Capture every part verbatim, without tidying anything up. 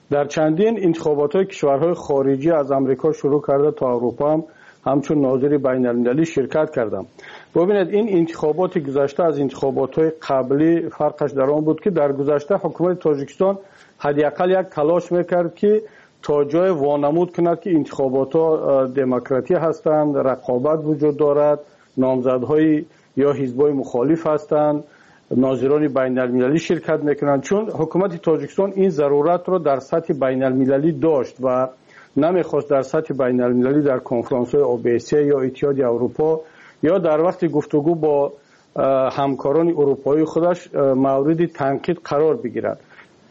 در چندین انتخابات های کشورهای خارجی از امریکا شروع کرده تا اروپا هم همچون ناظر بین المللی شرکت کردم. ببینید این انتخابات گذشته از انتخابات های قبلی فرقش در آن بود که در گذشته حکومت تاجیکستان حداقل یک تلاش میکرد که تا جای وانمود کند که انتخابات ها دموکراتی هستند، رقابت وجود دارد، نامزدهای یا حزبای مخالف هستند، ناظران بین المللی شرکت میکنند. چون حکومت تاجیکستان این ضرورت را در سطح بین المللی داشت و نمیخواست در سطح بین المللی در کنفرانس های او بی اس یا اتحادیه اروپا یا در وقت گفتگو با همکاران اروپایی خودش مورد تنقید قرار بگیرد.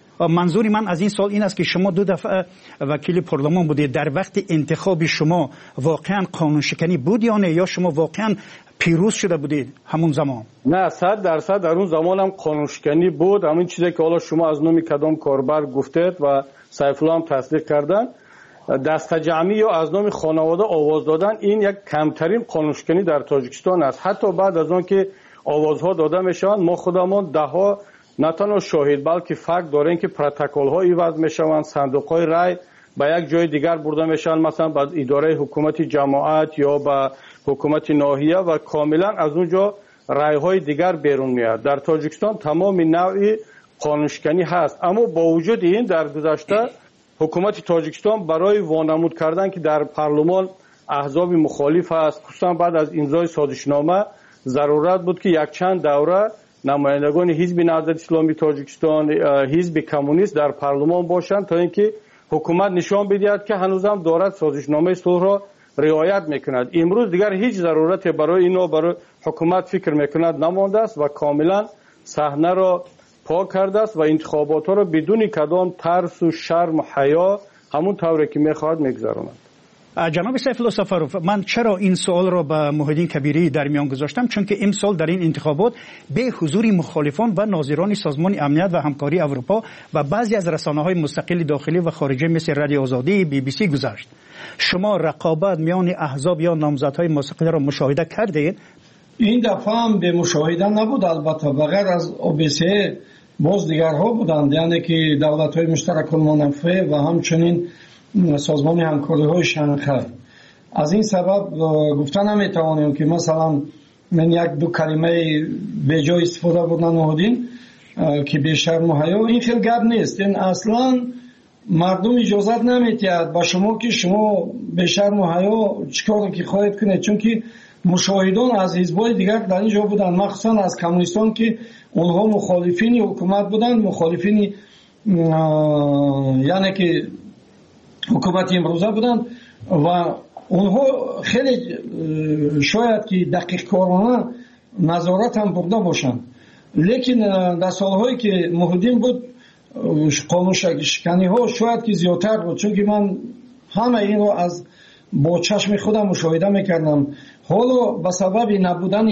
منظور من از این سال این است که شما دو دفعه وکیل پارلمان بودید. در وقت انتخاب شما واقعا قانون شکنی بود یا نه، یا شما واقعا پیروز شده بودید همون زمان؟ نه، صد درصد در اون زمان هم قانون شکنی بود. همین چیزی که حالا شما از نام کدام کاربر گفتید و سیف الله هم تصدیق کردن، دست جمعی یا از نام خانواده آواز دادن این یک کمترین قانون شکنی در تاجیکستان است. حتی بعد از آن که آوازها داده میشوند ما خودمان ده ها نه تنها شاهد بلکه فکت داریم که پروتکل ها ایواز میشوند، صندوق های رای به یک جای دیگر برده میشن، مثلا به اداره حکومت جماعت یا به حکومت ناحیه و کاملا از اونجا رای های دیگر بیرون میاد. در تاجیکستان تمام نوع قانون شکنی هست. اما با وجود این در گذشته حکومت تاجیکستان برای وانمود کردن که در پارلمان احزاب مخالف است، خصوصا بعد از امضای سازشنامه ضرورت بود که یک چند دوره نمایندگان حزب نهضت اسلامی تاجیکستان، حزب کمونیست در پارلمان باشند تا اینکه حکومت نشان بدهد که هنوز هم دارد سازشنامه صلح را رعایت میکند. امروز دیگر هیچ ضرورت برای اینو برای حکومت فکر میکند نمانده است و کاملا صحنه را پاک کرده است و انتخابات ها را بدون کدام ترس و شرم و حیا همون طوری که میخواهد میگذراند. جناب سیف الله سفروف، من چرا این سوال را به محیدین کبیری در میان گذاشتم؟ چون که امسال در این انتخابات به حضور مخالفان و ناظران سازمان امنیت و همکاری اروپا و بعضی از رسانه‌های مستقل داخلی و خارجی مثل رادیو آزادی، بی بی سی گذشت. شما رقابت میان احزاب یا نامزدهای مستقل را مشاهده کردید؟ این دفعه هم به مشاهده نبود، البته بغیر از او بی سی باز دیگرها بودند، یعنی که دولت‌های مشترک المنافع و همچنین سازمان همکاری های شنغهای. از این سبب گفتن نمیتوانیم که مثلا من یک دو کلمه به جای استفاده بودن نهادین که به شرم و حیا، این خیلی گپ نیست. این اصلا مردم اجازت نمیتید با شما که شما به شرم و حیا چیکار که خواهید کنید، چون که مشاهدان از حزب‌های دیگر در اینجا بودن، مخصوصا از کمونیستان که اونها مخالفین حکومت بودن، مخالفین یعنی که حکومت امروزه بودند و اونها خیلی شاید که دقیق کارانه نظارت هم برده باشند، لیکن در سالهایی که محیدین بود قانون شکنی ها شاید که زیادتر بود، چون که من همه این رو از با چشم خودم مشاهده میکردم. حالا به سبب نبودن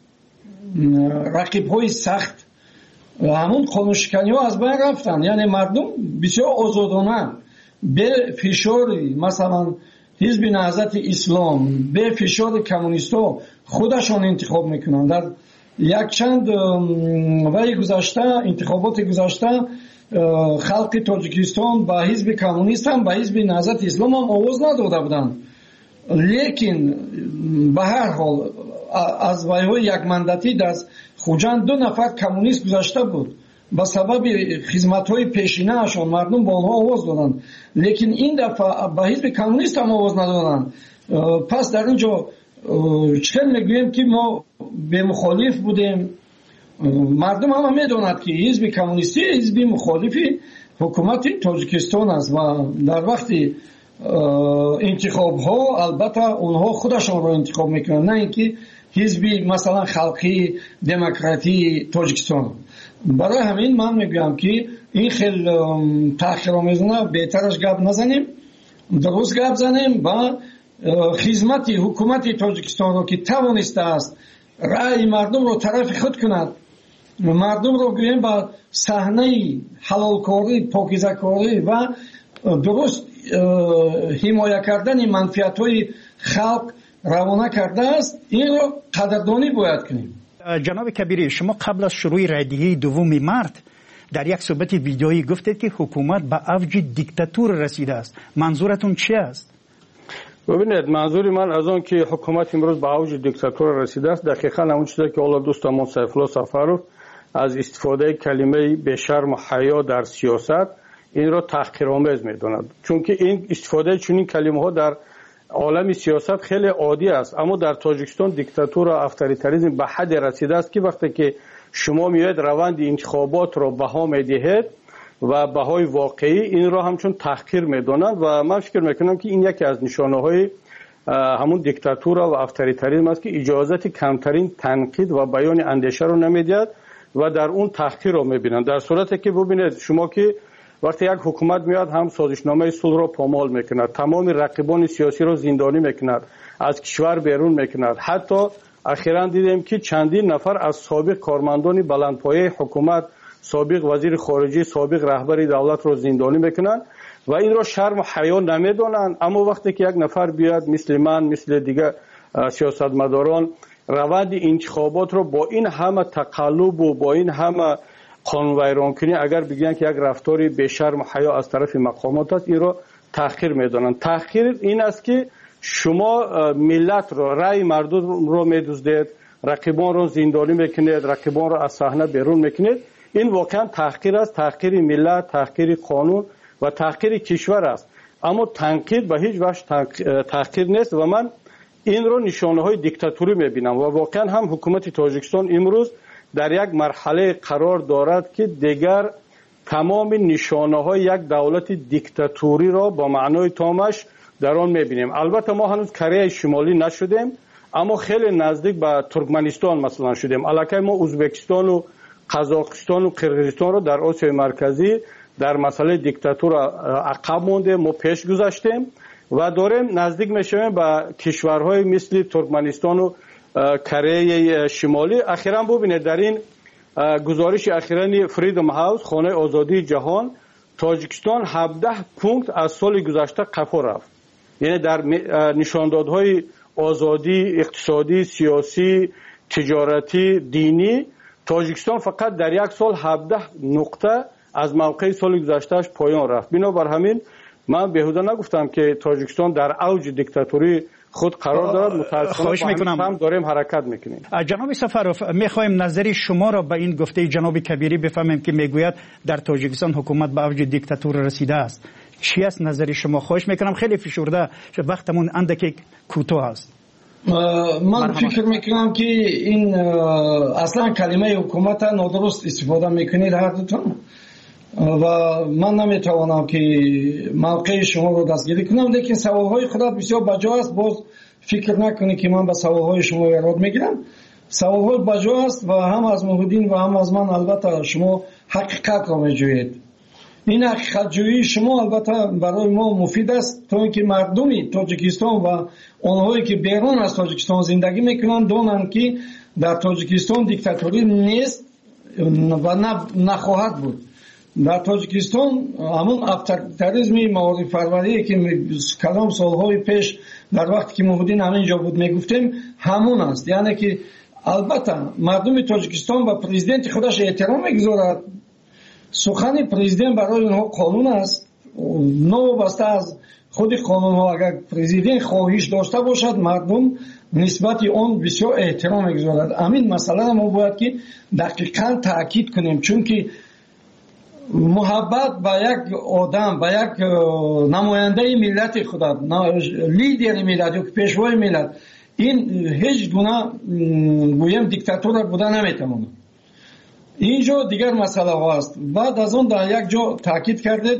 رقیب های سخت همون قانون شکنی ها از بین رفتن، یعنی مردم بسیار آزادانه به فشار مثلا حزب نهضت اسلام، به فشار کمونیستا خودشان انتخاب میکنند. در یک چند وقت گذشته انتخابات گذشته خلق تاجیکستان با حزب کمونیست هم با حزب نهضت اسلام هم آواز نداده بودند، لیکن به هر حال از ویهای یک مندتی در خوجند دو نفر کمونیست گذشته بود، با سبب خدمت‌های پیشینه اشان مردم با آنها آواز دادند، لیکن این دفعه با حزب کمونیست هم آواز ندادند. پس در اینجا چطور میگوییم که ما به مخالف بودیم؟ مردم هم میدونند که حزب کمونیستی حزب مخالفی حکومت تاجیکستان است و در وقت انتخاب ها البته اونها خودشان را انتخاب میکنند، نه اینکه حزب مثلا خلقی دموکراتی تاجیکستان. برای همین من میگم که این خیلی تأخیرآمیزانه بهترش گپ نزنیم، درست گپ زنیم و خدمت حکومت تاجیکستان رو که توانسته است رأی مردم رو طرف خود کند، مردم رو گوییم با صحنه حلال کاری، پاکیزه کاری و درست حمایت کردن منفعت های خلق روانه کرده است، این رو قدردانی باید کنیم. جناب کبیری، شما قبل از شروع رایدهی دوم مارس در یک صحبت ویدیویی گفتید که حکومت به اوج دیکتاتور رسیده است. منظورتون چی است؟ ببینید، منظوری من از آن که حکومت امروز به اوج دیکتاتور رسیده است دقیقاً همون چیزی که اول دوستمون سیفالله سفروف از استفاده کلمه به شرم و حیا در سیاست این را تحقیرآمیز می‌داند، چون که این استفاده چنین کلمه‌ها در عالم سیاست خیلی عادی است. اما در تاجیکستان دیکتاتور و اتوریتاریسم به حد رسیده است که وقتی که شما میاد روند انتخابات را بها میدهید و بهای واقعی این را همچون تحقیر میدانند و من فکر میکنم که این یکی از نشانه های همون دیکتاتور و اتوریتاریسم است که اجازت کمترین تنقید و بیان اندیشه رو نمیدهد و در اون تحقیر رو میبینند. در صورتی که ببینید شما که وقتی یک حکومت میاد هم سازشنامه صلح را پامال میکند، تمام رقیبان سیاسی را زندانی میکند، از کشور بیرون میکند. حتی اخیراً دیدیم که چندین نفر از سابق کارمندان بلندپایه حکومت، سابق وزیر خارجه، سابق رهبر دولت را زندانی میکنند و این را شرم و حیا نمیدانند. اما وقتی که یک نفر بیاد مثل من، مثل دیگه سیاستمداران روند انتخابات را با این همه تقلب و با این همه قانون ویران کنی اگر بگن که یک رفتاری به شرم و حیا از طرف مقامات است، این را تحقیر میدانند. تحقیر این است که شما ملت را، رأی مردم را میدزدید، رقیبان را زندانی میکنید، رقیبان را از صحنه بیرون میکنید. این واقعا تحقیر است، تحقیر ملت، تحقیر قانون و تحقیر کشور است. اما تنقید به هیچ وجه تحقیر نیست و من این رو نشانه های دیکتاتوری میبینم و واقعا هم حکومت تاجیکستان امروز در یک مرحله قرار دارد که دیگر تمام نشانه های یک دولت دیکتاتوری را با معنای تامش در آن میبینیم. البته ما هنوز کره شمالی نشدیم اما خیلی نزدیک به ترکمنستان مثلا شدیم. الکی ما ازبکستان و قزاقستان و قرقیزستان را در آسیای مرکزی در مسئله دیکتاتور عقب مونده، ما پیش گذاشتیم و داریم نزدیک میشویم به کشورهای مثل ترکمنستان و کره شمالی. اخیراً ببینید در این گزارش اخیراً فریدم هاوس، خانه آزادی جهان، تاجیکستان هفده پونکت از سال گذشته قفو رفت. یعنی در نشاندادهای آزادی اقتصادی، سیاسی، تجارتی، دینی تاجیکستان فقط در یک سال هفده نقطه از موقع سال گذشتهش پایان رفت. بنابر همین من بهوده نگفتم که تاجیکستان در اوج دیکتاتوری خود قرار دارد. متاسفانه هم داریم حرکت میکنیم. جناب سفروف، میخوایم نظری شما را به این گفته جناب کبیری بفهمیم که میگوید در تاجیکستان حکومت به اوج دیکتاتور رسیده است. چی است نظری شما؟ خواهش میکنم، خیلی فشرده وقتمون اندکی کوتاه است. من فکر میکنم که این اصلا کلمه حکومت نادرست استفاده میکنید هر دوتون و من نمیتوانم که موقع شما رو دستگیری کنم، لیکن سوالهای خودت بسیار بجا است. باز فکر نکنی که من به سوالهای شما ایراد میگیرم. سوالهای بجا است و هم از محمدین و هم از من البته شما حقیقت را میجویید. این حقیقت جویی شما البته برای ما مفید است تا اینکه مردمی تاجیکستان و آنهایی که بیرون از تاجیکستان زندگی میکنند دانند که در تاجیکستان دیکتاتوری نیست و نخواهد بود. در تاجیکستان همون اتوریتاریسم معارف پروری که کلام سالهای پیش در وقتی که محمدین همینجا بود میگفتیم همون است. یعنی که البته مردم تاجیکستان و پرزیدنت خودش احترام میگذارد. سخن پرزیدنت برای اونها قانون است. نوبسته از خود قانون ها اگر پرزیدنت خواهش داشته باشد مردم نسبت آن بسیار احترام میگذارد. همین مسئله ما باید که دقیقاً تاکید کنیم، چون که محبت به یک آدم، به یک نماینده ملت خودت، لیدر ملت یا پیشوای ملت، این هیچ گونه گویم دیکتاتور بوده نمیتونه. اینجا دیگر مسئله ها است. بعد از اون در یک جا تاکید کردید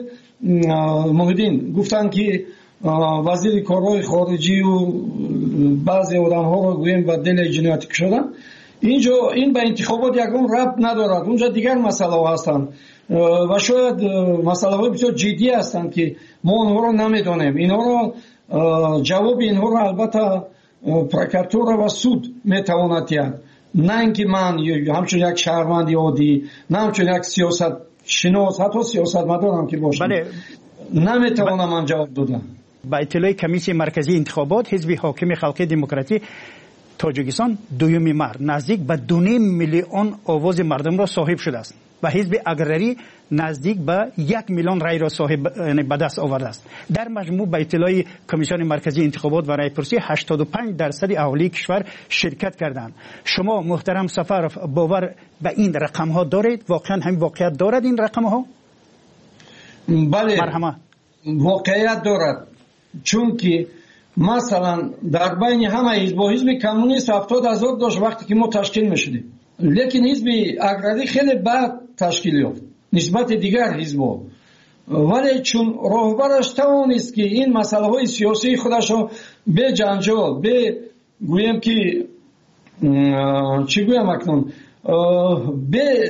محمدین گفتن که وزیر کارهای خارجی و بعضی آدم ها رو گویم به دل جنایتی شدن. اینجا این به انتخابات یکم ربط ندارد. اونجا دیگر مسئله ها هستند و شاید مسئله های بسیار جدی هستند که ما اونها رو نمیدانیم. اینها رو جواب اینها رو البته پروکراتور و سود میتواند دهد، نه اینکه من همچون یک شهروند عادی، نه همچون یک سیاست شناس، حتی سیاست مدارم که باشم، بله. نمیتوانم من جواب دادم. با اطلاع کمیسیون مرکزی انتخابات حزب حاکم خلق دموکراتی تاجیکستان دویمین مرد نزدیک به دو نیم میلیون آواز مردم را صاحب شده است. و حزب اگراری نزدیک به یک میلیون رای را صاحب به دست آورده است. در مجموع به اطلاع کمیسیون مرکزی انتخابات و رایپرسی هشتاد و پنج درصد اهالی کشور شرکت کردند. شما محترم سفرف باور به این رقم ها دارید؟ واقعا هم واقعیت دارد این رقم ها؟ بله، مرحمت. واقعیت دارد، چون که مثلا در بین همه حزب و حزب کمونیست هفتاد هزار داشت وقتی که ما تشکیل میشدیم، لیکن حزب اگراری خیلی بعد تشکیل یافت نسبت دیگر حزب‌ها، ولی چون راهبرش توانست که این مسئله های سیاسی خودش رو به جنجال، به گویم که چی گویم اکنون، به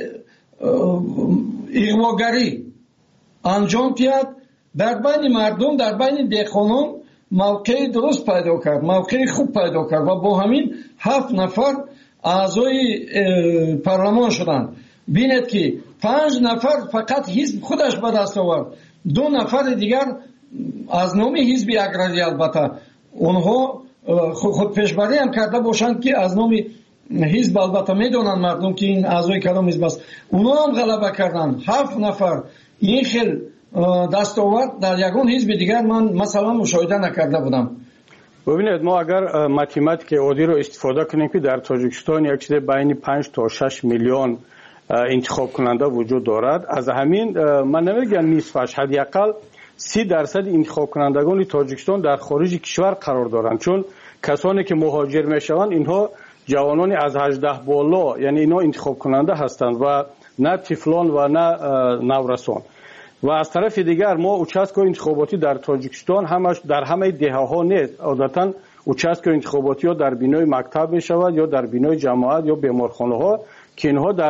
اغواگری انجام دهد، در بین مردم، در بین دهقانان موقع درست پیدا کرد، موقع خوب پیدا کرد و با همین هفت نفر اعضای پارلمان شدند. بینید که پنج نفر فقط حزب خودش به دست آورد، دو نفر دیگر از نام حزب اگراری، البته اونها خود پیشبری هم کرده باشند که از نام حزب، البته میدونن مردم که این اعضای کدام حزب است، اونها هم غلبه کردند. هفت نفر این خیل دستاورد در یگان حزب دیگر من مثلا مشاهده نکرده بودم. ببینید، ما اگر ماتماتیک عادی رو استفاده کنیم که در تاجیکستان یک چیز بین پنج تا شش میلیون انتخاب کننده وجود دارد، از همین من نمیگم نصفش، حداقل سی درصد انتخاب کنندگان تاجیکستان در خارج کشور قرار دارند، چون کسانی که مهاجر میشوند اینها جوانان از هجده بالا، یعنی اینا انتخاب کننده هستند و نه طفلان و نه نورسان. و از طرف دیگر ما اوچاسکای انتخاباتی در تاجیکستان همش در همه دهه ها نیست، عادتا اوچاسکای انتخاباتی ها در بینای مکتب می شود یا در بینای جماعت یا بیمارخانه ها که اینها در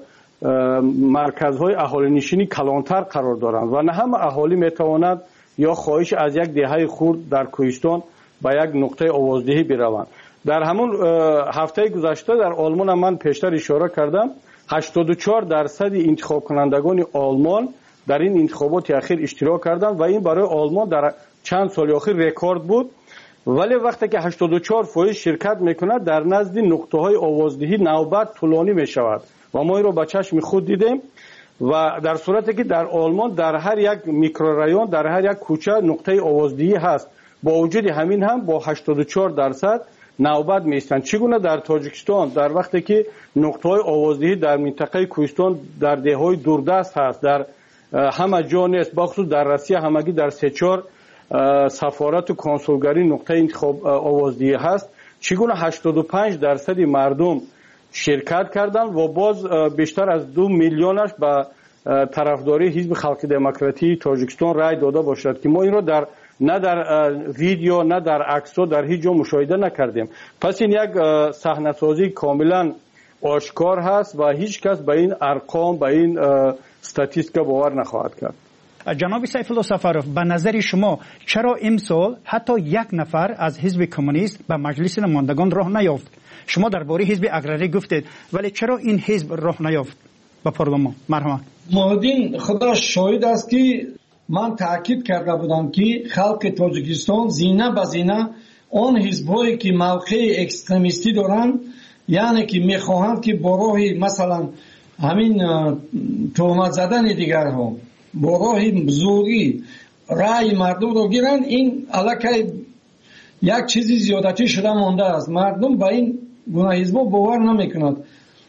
مرکزهای اهالی نشینی کلانتر قرار دارند و نه همه اهالی می تواند یا خواهش از یک دهه خرد در کوهستان به یک نقطه آوازدهی بروند. در همون هفته گذشته در آلمان من پیشتر اشاره کردم، هشتاد و چهار درصد انتخاب کنندگان آلمان در این انتخابات اخیر اشتراک کردند و این برای آلمان در چند سال اخیر رکورد بود. ولی وقتی که هشتاد و چهار درصد شرکت میکند، در نزد نقطه های آوازدهی نوبت طولانی میشود و ما این رو با چشم خود دیدیم. و در صورتی که در آلمان در هر یک میکرورایون، در هر یک کوچه نقطه آوازدهی هست، با وجود همین هم با هشتاد و چهار درصد نوبت میستند. چگونه در تاجیکستان در وقتی که نقطه های آوازدهی در منطقه کوهستان در دههای دوردست هست، در همه جا نیست، بخصوص در روسیه همگی در سه چهار سفارت و کنسولگری نقطه انتخاب آوازدهی هست، چگونه هشتاد و پنج درصد مردم شرکت کردند و باز بیشتر از دو میلیونش به طرفداری حزب خلق دموکراتی تاجیکستان رای داده باشد که ما این رو در نه در ویدیو نه در عکس در هیچ جا مشاهده نکردیم. پس این یک صحنه سازی کاملا آشکار هست و هیچ کس به این ارقام، به این استاتیستیکا باور نخواهد کرد. جناب سیف الله سفروف، به نظر شما چرا امسال حتی یک نفر از حزب کمونیست به مجلس نمایندگان راه نیافت؟ شما درباره حزب اگراری گفتید، ولی چرا این حزب راه نیافت به پارلمان؟ مرحبا. مهدین خدا شاهد است که من تاکید کرده بودم که خلق تاجیکستان زینه به زینه آن حزب‌هایی که موقع اکستریمیستی دارند، یعنی که میخواهند که با راه مثلا همین تهمت زدن دیگرها، با راه زوری رای مردم رو گیرند، این الکی یک چیزی زیادتی شده مانده است. مردم با این گونه حزب‌ها باور نمیکنند.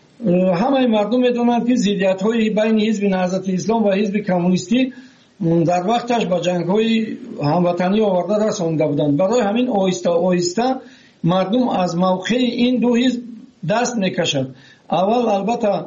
همه مردم میدونند که ضدیت‌های بین حزب نهضت اسلام و حزب کمونیستی در وقتش با جنگ‌های هموطنی آورده رسانده بودند. برای همین آهسته آهسته مردم از موقع این دو حزب دست میکشند. اول البته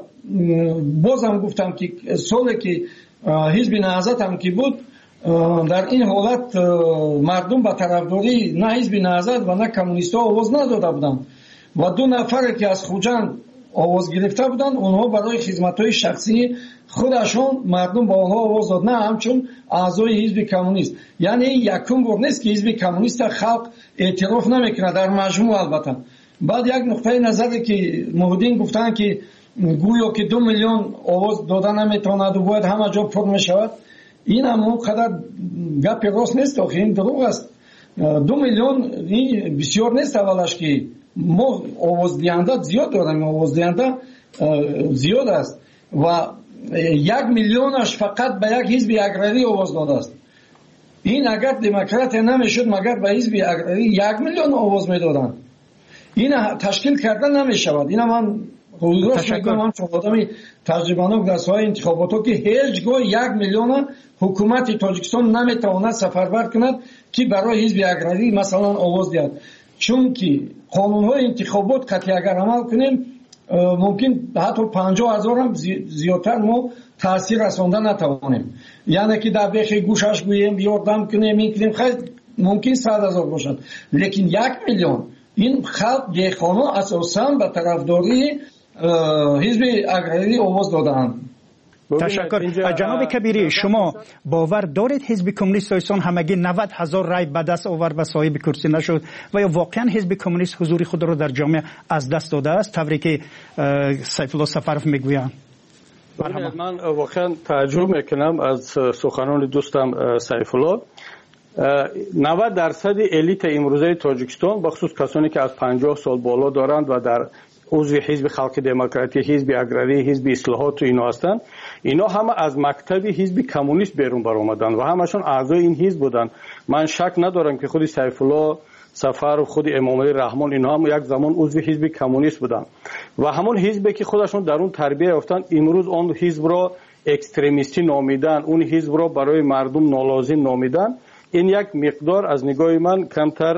بازم گفتم که سالی که حزب نهضت هم که بود، در این حالت مردم به طرفداری نه حزب نهضت و نه کمونیست ها آواز نداده بودند و دو نفر که از خوجند آواز گرفته بودند، اونها برای خدمت‌های شخصی خودشون مردم با آنها آواز داد، نه همچون اعضای حزب کمونیست. یعنی یکم بار نیست که حزب کمونیست خلق اعتراف نمیکنه در مجموع. البته بعد یک نقطه نظری که مهدین گفتن که گویا که دو میلیون آواز دادن نمیتواند و باید همه جا پر میشود، این هم اون قدر گپ راست نیست، آخه این دروغ است. دو میلیون این بسیار نیست. اولش که ما آواز دهنده زیاد داریم، آواز دهنده زیاد است و یک میلیونش فقط به یک حزب اگراری آواز داده است. این اگر دموکراتیا نمیشد مگر به حزب اگراری یک میلیون آواز میدادند. این تشکیل کردن نمیشود. این من روز میگم من چون آدمی تجربه‌ناک در ساحه انتخابات که هیچگاه یک میلیون حکومت تاجیکستان نمیتواند سفربر کند که برای حزب اگراری مثلا آواز دهد. چون که قانون‌های انتخابات قطعی اگر عمل کنیم ممکن حتی پنجاه هزار هم زیادتر ما تاثیر رساندن نتوانیم. یعنی که در بیخ گوشش گوییم یاردم کنیم این کنیم خیلی ممکن صد هزار باشد، لیکن یک میلیون این خلق دیخانه اساساً به طرفداری حزب اگراری آواز دادند. تشکر. جناب کبیری، شما باور دارید حزب کمونیست تاجیکستان همگی نود هزار رای به دست آورد و صاحب کرسی نشد و یا واقعا حزب کمونیست حضور خود را در جامعه از دست داده است طوری که سیف الله سفروف میگویند؟ من واقعا تعجب میکنم از سخنان دوستم سیف الله. نود درصد الیت امروزه تاجیکستان بخصوص کسانی که از پنجاه سال بالا دارند و در عضو حزب خلق دموکراتی، حزب اگراری، حزب اصلاحات و اینا هستند، اینا همه از مکتب حزب کمونیست بیرون برآمدند و همشون اعضای این حزب بودند. من شک ندارم که خود سیف الله سفر و خود امام علی رحمان اینا هم یک زمان عضو حزب کمونیست بودند و همون حزبی که خودشون در اون تربیت یافتند امروز اون حزب را اکستریمیستی نامیدن، اون حزب را برای مردم نالازم نامیدن. این یک مقدار از نگاه من کمتر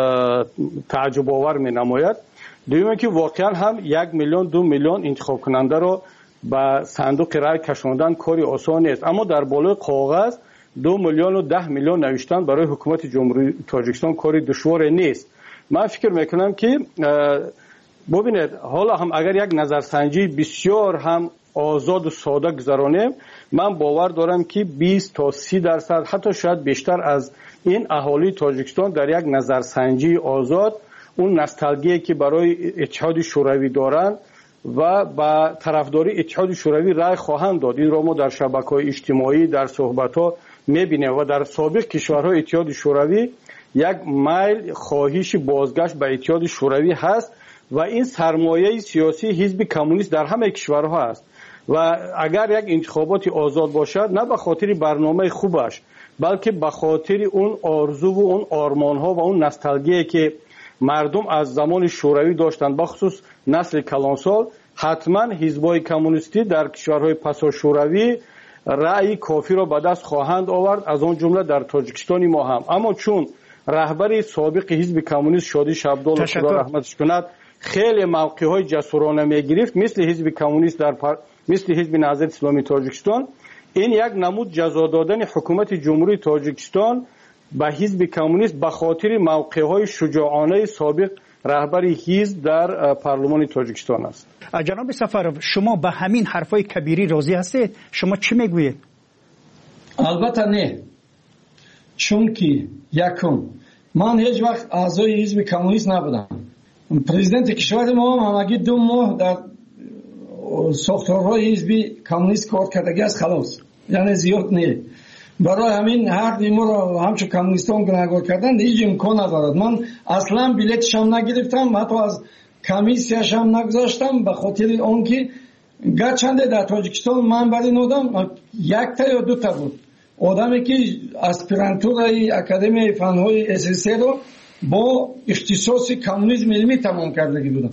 تعجب آور می نماید. دویمه که واقعا هم یک میلیون دو میلیون انتخاب کننده را به صندوق رای کشاندن کاری آسان نیست، اما در بالای کاغذ دو میلیون و ده میلیون نوشتن برای حکومت جمهوری تاجیکستان کاری دشوار نیست. من فکر میکنم که ببینید حالا هم اگر یک نظرسنجی بسیار هم آزاد و ساده گذرانیم، من باور دارم که بیست تا سی درصد حتی شاید بیشتر از این اهالی تاجیکستان در یک نظرسنجی آزاد اون نوستالژی که برای اتحاد شوروی دارند و با طرفداری اتحاد شوروی رای خواهند داد. این را ما در شبکه‌های اجتماعی در صحبت‌ها می‌بینیم و در سابق کشورهای اتحاد شوروی یک میل خواهش بازگشت به اتحاد شوروی هست و این سرمایه سیاسی حزب کمونیست در همه کشورها است و اگر یک انتخابات آزاد باشد نه به خاطر برنامه خوبش بلکه به خاطر اون آرزو و اون آرمان‌ها و اون نوستالژی که مردم از زمان شوروی داشتند، بخصوص نسل کلانسال، حتما حزب‌های کمونیستی در کشورهای پسا شوروی رأی کافی را به دست خواهند آورد، از آن جمله در تاجیکستان ما هم. اما چون رهبر سابق حزب کمونیست شادی شبدال خدا رحمتش کند خیلی موقع‌های جسورانه می‌گرفت مثل حزب کمونیست در پر... مثل حزب نهضت اسلامی تاجیکستان، این یک نمود جزا دادن حکومت جمهوری تاجیکستان به حزب کمونیست به خاطر موقع‌های شجاعانه سابق رهبر حزب در پارلمان تاجیکستان است. جناب سفروف، شما به همین حرفای کبیری راضی هستید؟ شما چی میگویید؟ البته نه. چون که یکم من هیچ وقت اعضای حزب کمونیست نبودم. پرزیدنت کشور ما هم همگی دو ماه در ساختارهای حزب کمونیست کار کردگی است، خلاص. یعنی زیاد نه. برای همین هر دیمو را همچون کمونیستان گناهکار کردن هیچ امکان ندارد. من اصلا بلیتش هم نگرفتم، حتی از کمیسیش هم نگذاشتم به خاطر آنکه گرچنده در تاجیکستان من برای نودم یک تا یا دو تا بود آدمی که اسپیرانتورای اکادمی فنهای اساسی رو با اختصاص کمونیسم علمی تمام کردگی بودم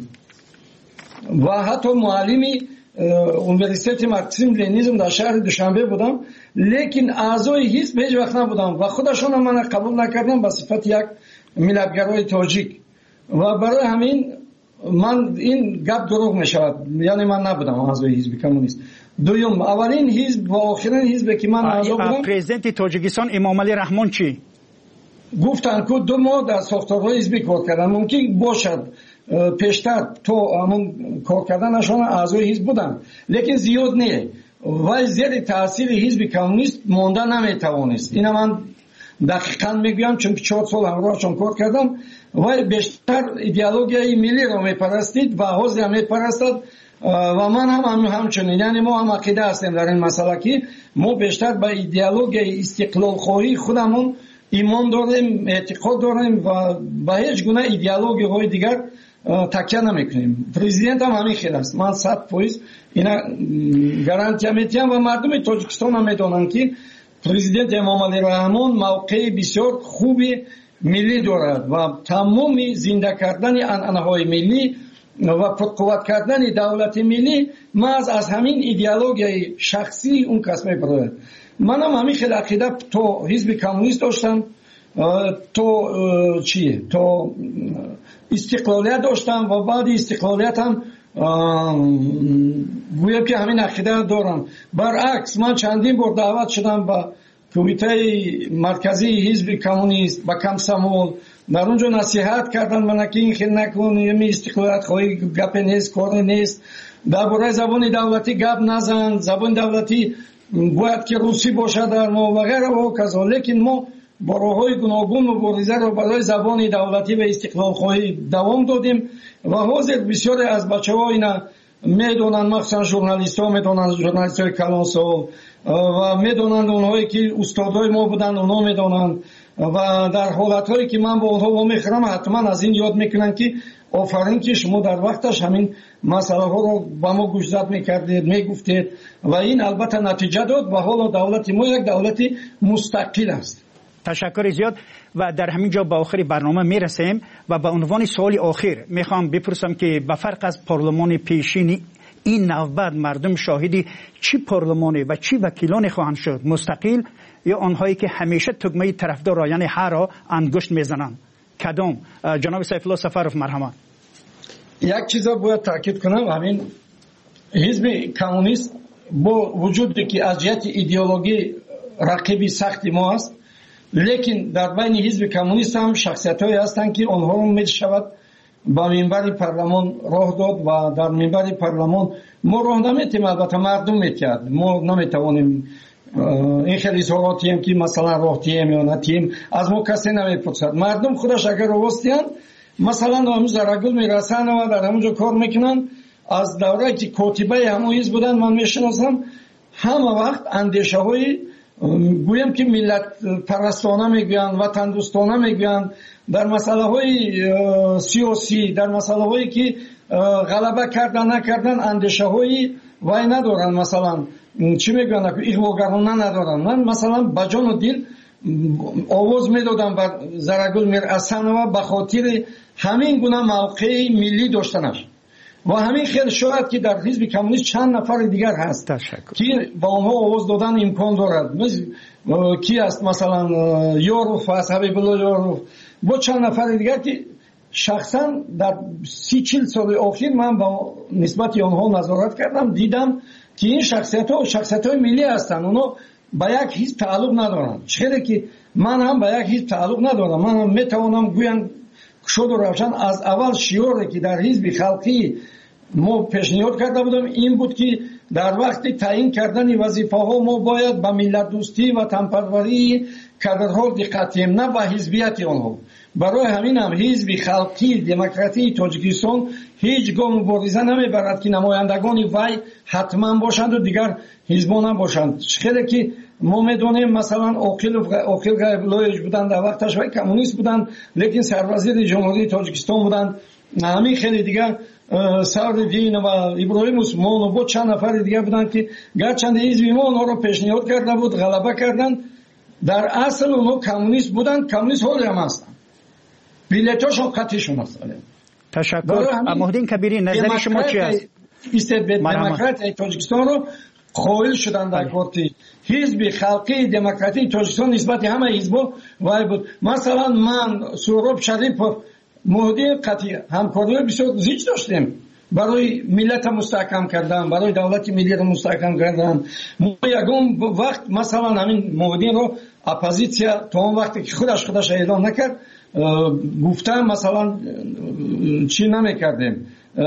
و حتی معلمی اونیورسیته مارکسیسم لنینیسم در شهر دوشنبه بودم، لیکن اعضای حزب هیچ وقت نبودم و خودشون هم من قبول نکردم به صفت یک ملت‌گرای تاجیک و برای همین من این گپ دروغ می شود، یعنی من نبودم اعضای حزب کمونیست. دوم، اولین حزب و آخرین حزب که من اعضا بودم پرزیدنت تاجیکستان امام علی رحمان چی گفتن که دو ماه در ساختارهای حزبی کار کردن، ممکن باشد پیشتر تو همون کار کردنشان اعضای حزب بودن لیکن زیاد نه و زیر تاثیر حزب کمونیست مانده نمیتوانست. اینا من دقیقاً میگویم چون که چهار سال همراهشان کار کردم و بیشتر ایدئولوژی ملی را میپرستید و حزب هم میپرستد و من هم, هم همچنین. یعنی ما هم عقیده هستیم در این مسئله که ما بیشتر به ایدئولوژی استقلال خواهی خودمون ایمان داریم، اعتقاد داریم و به هیچ گونه ایدئولوژی های دیگر تکیه نمیکنیم. پرزیدنت هم همین خیلی است. من صد فیصد اینا گارانتی میدم و مردم تاجیکستان هم میدونن که پرزیدنت امامعلی رحمان موقع بسیار خوبی ملی دارد و تمام زنده کردن عنعنه‌های ملی و پرقوت کردن دولت ملی محض از همین ایدئولوژی شخصی اون کس میبرد. من هم همین خیلی عقیده تو حزب کمونیست داشتم، تو چیه تو استقلالیت داشتم و بعد استقلالیت هم گویا که همین عقیده دارم. برعکس من چندین بار دعوت شدم به کمیته مرکزی حزب کمونیست با کمسمول، در اونجا نصیحت کردن من که این خیلی نکن، یه استقلالیت خواهی گپ نیست، کار نیست، درباره زبان دولتی گپ نزن، زبان دولتی باید که روسی باشه در ما و غیره و کذا. لیکن ما با راه‌های گوناگون مبارزه را برای زبان دولتی و استقلال خواهی دوام دادیم و حاضر بسیاری از بچه‌ها اینا میدونن، مخصوصا ژورنالیست‌ها میدونن، ژورنالیست‌های کلانسال و میدونن، اونهایی که استادای ما بودن اونا میدونن و در حالت‌هایی که من با اونها با میخرم حتما از این یاد میکنن که آفرین که شما در وقتش همین مسئله ها رو با ما گوشزد میکردید، میگفتید و این البته نتیجه داد و حالا دولت ما یک دولت مستقل است. تشکر زیاد و در همین جا به آخر برنامه میرسیم و به عنوان سوال آخر میخوام بپرسم که به فرق از پارلمان پیشین این نوبت مردم شاهدی چی پارلمانی و چی وکیلانی خواهند شد، مستقل یا آنهایی که همیشه تگمه طرفدار را یعنی هر را انگشت میزنند؟ کدام؟ جناب سیف الله سفروف مرحمت. یک چیز را باید تاکید کنم، همین حزب کمونیست با وجودی که از جهت ایدئولوژی رقیبی سخت ما است، لیکن در بین حزب کمونیست هم شخصیت‌هایی هستند که آنها را می‌شود با منبر پارلمان راه داد و در منبر پارلمان ما راه نمی‌تیم، البته مردم می‌کرد، ما نمی‌توانیم این خیلی اظهاراتی هم که مثلا راه تیم یا نتیم از ما کسی نمی‌پرسد. مردم خودش اگر راستیان مثلا همون زرگل میرسن و در همونجا کار میکنن. از دوره که کاتبه همون حزب بودن من میشناسم، همه وقت اندیشه های گویم که ملت پرستانه میگوین، وطن دوستانه میگوین، در مسئله های سیاسی، در مسئله هایی که غلبه کردن نکردن اندیشه های وای ندارن، مثلا چی میگوین اغواگرانه ندارن. من مثلا با جان و دل آواز میدادم بر زرگل میرحسن و به خاطر همین گونه موقع ملی داشتنش و همین خیلی شاید که در حزب کمونیست چند نفر دیگر هست که با آنها آواز دادن امکان دارد. کی است مثلا یاروف است، حبیب الله یاروف، با چند نفر دیگر که شخصا در سی چل سال اخیر من با نسبت آنها نظارت کردم، دیدم که این شخصیت ها شخصیت های ملی هستند، اونا با یک حزب تعلق ندارن. چرا که من هم با یک حزب تعلق ندارم، من هم میتوانم گویم شد و روشن از اول شیوری که در حزب خلقی ما پیشنهاد کرده بودم این بود که در وقت تعیین کردن وظیفه ها ما باید به ملت دوستی و تنپروری کادرها دقت کنیم، نه به حزبیت آنها. برای همین هم حزب خلقی دموکراتی تاجیکستان هیچ گاه مبارزه نمیبرد که نمایندگان وی حتما باشند و دیگر حزبان هم باشند. خیلی که ما میدونیم مثلا عاقل عاقل غیب‌الله بودن در وقتش و کمونیست بودن، لیکن سروزیر جمهوری تاجیکستان بودن. همین خیلی دیگر سعدالدین و ابراهیم عثمان و با چند نفر دیگر بودن که گرچند حزب ما اونها رو پیشنهاد کرده بود، غلبه کردن. در اصل اونها کمونیست بودن، کمونیست حالی هم هستن، بیلیتاشون قطعیشون هست. تشکر. مهدین کبیری نظر شما چی است؟ دموکرات تاجیکستان رو قائل شدن در کارتی حزب خلقی دموکراتی تاجیکستان نسبت همه حزبا وای بود. مثلا من سهراب شریفов مهدی قطعی همکاری بسیار زیاد داشتیم برای ملت مستحکم کردن، برای دولت ملی رو مستحکم کردن. ما یکم وقت مثلا همین مهدی رو اپوزیسیا تا اون وقتی که خودش خودش اعلام نکرد گفتم مثلا چی نمیکردیم،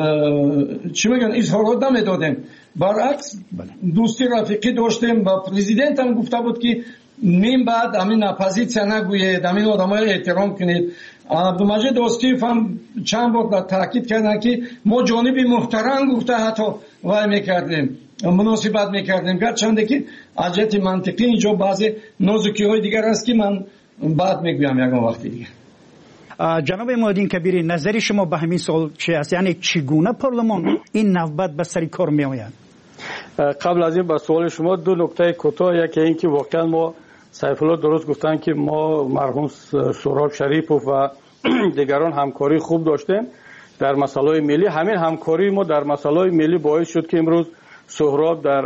چی میگن اظهارات نمیدادیم، برعکس دوستی رفیقی داشتیم. با پرزیدنت هم گفته بود که نیم بعد همین اپوزیسیا نگوید، همین آدمای احترام کنید. عبدالمجید دوستیف هم چند بار تاکید کردن که ما جانب محترم گفته حتی وای میکردیم، مناسبت میکردیم، گرچند که از جهت منطقی اینجا بعضی نازکی های دیگر هست که من بعد میگویم یکم وقتی دیگه. جناب معدین کبیری، نظر شما به همین سوال چی است؟ یعنی چگونه پارلمان این نوبت به سر کار می آید؟ قبل از این به سوال شما دو نکته کوتاه، یکی این که واقعا ما سیف الله درست گفتن که ما مرحوم سهراب شریفوف و دیگران همکاری خوب داشتیم در مسائل ملی. همین همکاری ما در مسائل ملی باعث شد که امروز سهراب در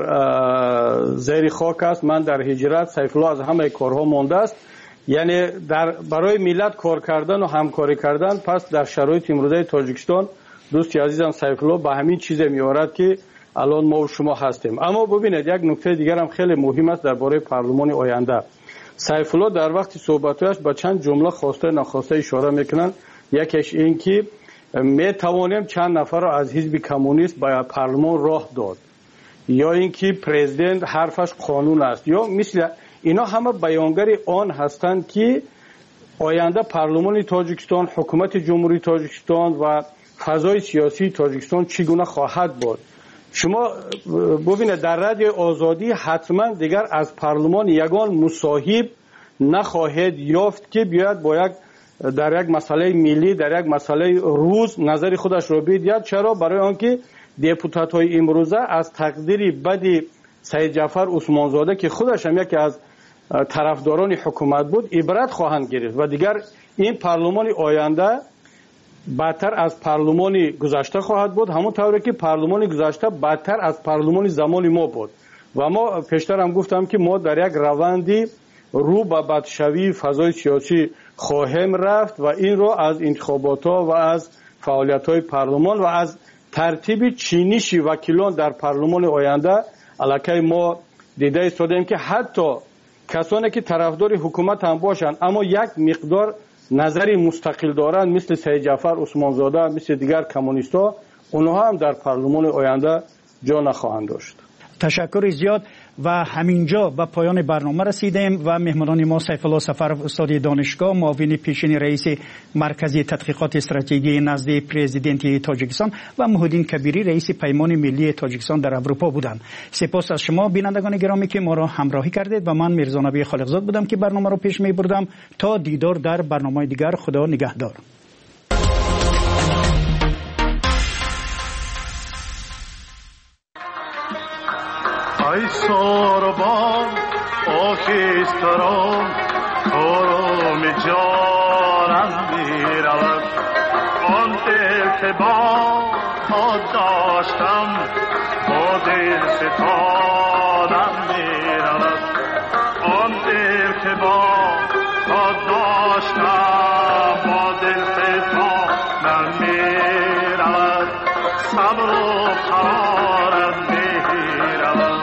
زیر خاک است، من در هجرت، سیف الله از همه کارها مانده است. یعنی در برای ملت کار کردن و همکاری کردن، پس در شرایط امروزه تاجیکستان دوستی عزیزم سیف الله به همین چیز میارد که الان ما و شما هستیم. اما ببینید یک نکته دیگر هم خیلی مهم است درباره پارلمان آینده. سیف الله در وقت صحبتش به چند جمله خواسته ناخواسته اشاره میکنن. یکیش این که می توانیم چند نفر را از حزب کمونیست به پارلمان راه داد، یا اینکه پرزیدنت حرفش قانون است، یا مثل اینا همه بیانگر آن هستند که آینده پارلمان تاجیکستان، حکومت جمهوری تاجیکستان و فضای سیاسی تاجیکستان چگونه خواهد بود. شما ببینید در رادیو آزادی حتما دیگر از پارلمان یگان مصاحب نخواهد یافت که بیاد با یک در یک مسئله ملی، در یک مسئله روز نظر خودش را بگوید. چرا؟ برای آنکه دپوتات های امروزه از تقدیر بد سید جعفر عثمانزاده که خودش هم یکی از طرفداران حکومت بود عبرت خواهند گرفت و دیگر این پارلمان آینده بدتر از پارلمان گذشته خواهد بود، همون طوری که پارلمان گذشته بدتر از پارلمان زمان ما بود. و ما پیشتر هم گفتم که ما در یک روندی رو به بدشوی فضای سیاسی خواهیم رفت و این رو از انتخابات ها و از فعالیت های پارلمان و از ترتیب چینش وکیلان در پارلمان آینده علاقه ما دیده ایستادیم که حتی کسانی که طرفدار حکومت هم باشند اما یک مقدار نظری مستقل دارند مثل سید جعفر عثمانزاده، مثل دیگر کمونیست‌ها، اونها هم در پارلمان آینده جا نخواهند داشت. تشکر زیاد. و همینجا به پایان برنامه رسیدیم و مهمانان ما سیف الله سفرов استاد دانشگاه، معاون پیشین رئیس مرکز تحقیقات استراتژی نزد پرزیدنت تاجیکستان و محیدین کبیری رئیس پیمان ملی تاجیکستان در اروپا بودند. سپاس از شما بینندگان گرامی که ما را همراهی کردید و من میرزا نبی خالقزاد بودم که برنامه را پیش می بردم. تا دیدار در برنامه دیگر، خدا نگهدار. ای ساربان آخیستران خورم جانم میرود، آن التباس داشتم با دل ستانم میرود، آن التباس داشتم با دل ستانم میرود، صبر و قرارم میرود.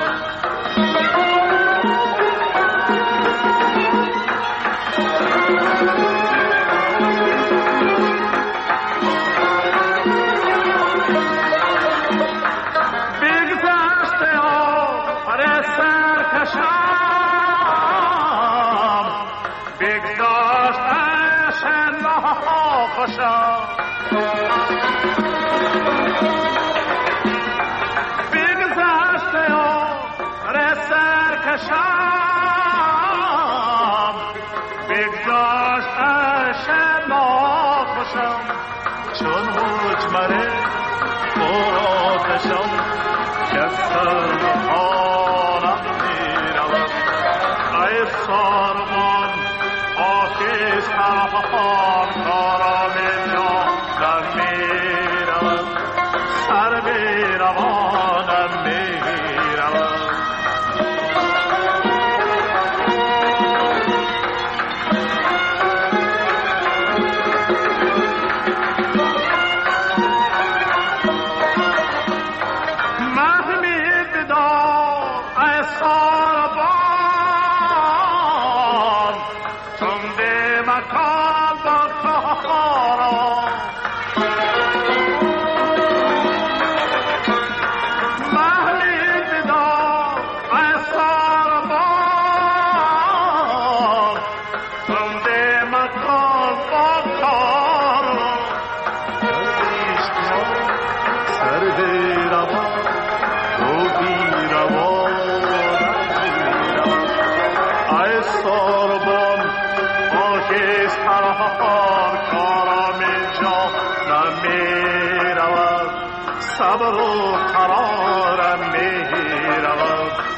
چون مجمره آتشم کسر آنم میرود، ای ساربان آخیستران کارم جانم میرود، سر بیروانم میرود. Sarbon, oh, his بهار کارم جانم می رود صبر و قرارم می رود